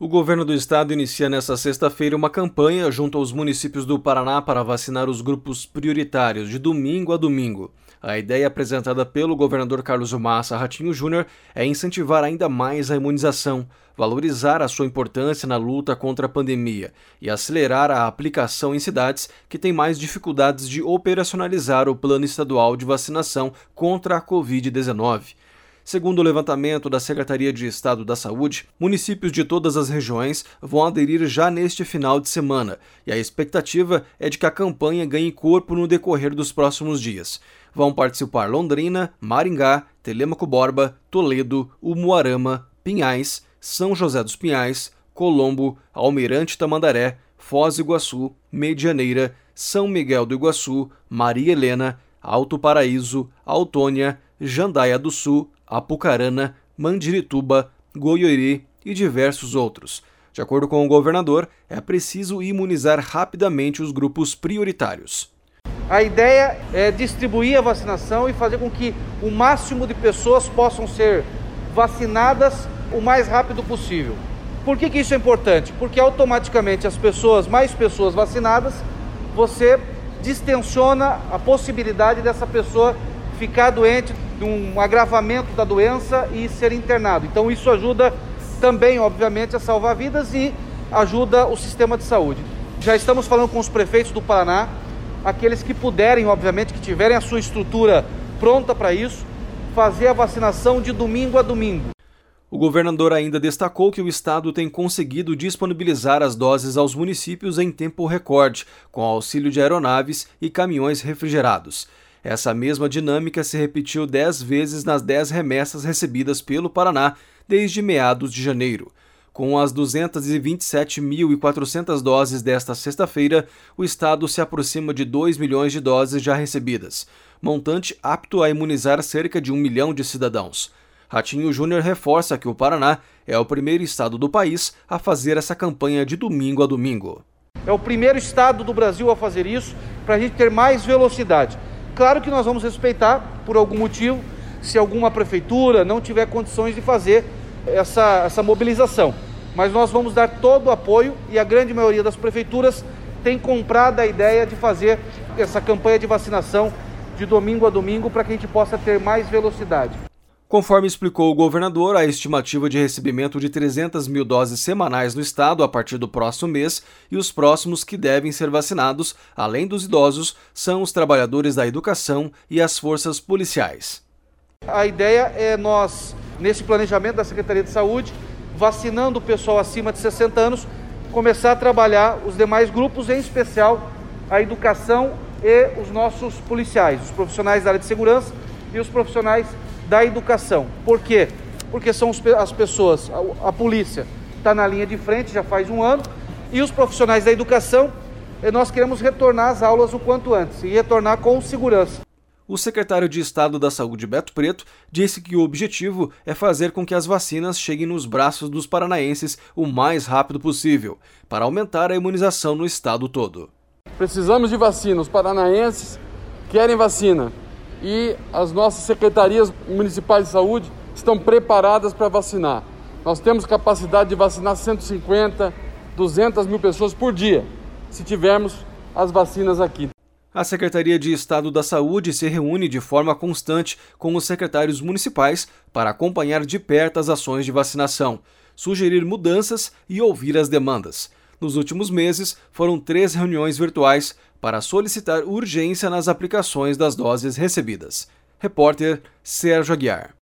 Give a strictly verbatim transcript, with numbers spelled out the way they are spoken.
O governo do estado inicia nesta sexta-feira uma campanha junto aos municípios do Paraná para vacinar os grupos prioritários de domingo a domingo. A ideia apresentada pelo governador Carlos Massa Ratinho Júnior é incentivar ainda mais a imunização, valorizar a sua importância na luta contra a pandemia e acelerar a aplicação em cidades que têm mais dificuldades de operacionalizar o plano estadual de vacinação contra a covid dezenove. Segundo o levantamento da Secretaria de Estado da Saúde, municípios de todas as regiões vão aderir já neste final de semana, e a expectativa é de que a campanha ganhe corpo no decorrer dos próximos dias. Vão participar Londrina, Maringá, Telêmaco Borba, Toledo, Umuarama, Pinhais, São José dos Pinhais, Colombo, Almirante Tamandaré, Foz do Iguaçu, Medianeira, São Miguel do Iguaçu, Maria Helena, Alto Paraíso, Autônia, Jandaia do Sul, Apucarana, Mandirituba, Goiôerê e diversos outros. De acordo com o governador, é preciso imunizar rapidamente os grupos prioritários. A ideia é distribuir a vacinação e fazer com que o máximo de pessoas possam ser vacinadas o mais rápido possível. Por que que isso é importante? Porque automaticamente as pessoas, mais pessoas vacinadas, você distensiona a possibilidade dessa pessoa ficar doente, de um agravamento da doença e ser internado. Então isso ajuda também, obviamente, a salvar vidas e ajuda o sistema de saúde. Já estamos falando com os prefeitos do Paraná, aqueles que puderem, obviamente, que tiverem a sua estrutura pronta para isso, fazer a vacinação de domingo a domingo. O governador ainda destacou que o estado tem conseguido disponibilizar as doses aos municípios em tempo recorde, com auxílio de aeronaves e caminhões refrigerados. Essa mesma dinâmica se repetiu dez vezes nas dez remessas recebidas pelo Paraná desde meados de janeiro. Com as duzentas e vinte e sete mil e quatrocentas doses desta sexta-feira, o estado se aproxima de dois milhões de doses já recebidas, montante apto a imunizar cerca de um milhão de cidadãos. Ratinho Júnior reforça que o Paraná é o primeiro estado do país a fazer essa campanha de domingo a domingo. É o primeiro estado do Brasil a fazer isso, para a gente ter mais velocidade. Claro que nós vamos respeitar, por algum motivo, se alguma prefeitura não tiver condições de fazer essa, essa mobilização. Mas nós vamos dar todo o apoio e a grande maioria das prefeituras tem comprado a ideia de fazer essa campanha de vacinação de domingo a domingo para que a gente possa ter mais velocidade. Conforme explicou o governador, a estimativa de recebimento de trezentas mil doses semanais no estado a partir do próximo mês e os próximos que devem ser vacinados, além dos idosos, são os trabalhadores da educação e as forças policiais. A ideia é nós, nesse planejamento da Secretaria de Saúde, vacinando o pessoal acima de sessenta anos, começar a trabalhar os demais grupos, em especial a educação e os nossos policiais, os profissionais da área de segurança e os profissionais da educação. Por quê? Porque são as pessoas, a, a polícia está na linha de frente já faz um ano, e os profissionais da educação, nós queremos retornar às aulas o quanto antes, e retornar com segurança. O secretário de Estado da Saúde, Beto Preto, disse que o objetivo é fazer com que as vacinas cheguem nos braços dos paranaenses o mais rápido possível, para aumentar a imunização no estado todo. Precisamos de vacina, os paranaenses querem vacina. E as nossas secretarias municipais de saúde estão preparadas para vacinar. Nós temos capacidade de vacinar cento e cinquenta, duzentas mil pessoas por dia, se tivermos as vacinas aqui. A Secretaria de Estado da Saúde se reúne de forma constante com os secretários municipais para acompanhar de perto as ações de vacinação, sugerir mudanças e ouvir as demandas. Nos últimos meses, foram três reuniões virtuais para solicitar urgência nas aplicações das doses recebidas. Repórter Sérgio Aguiar.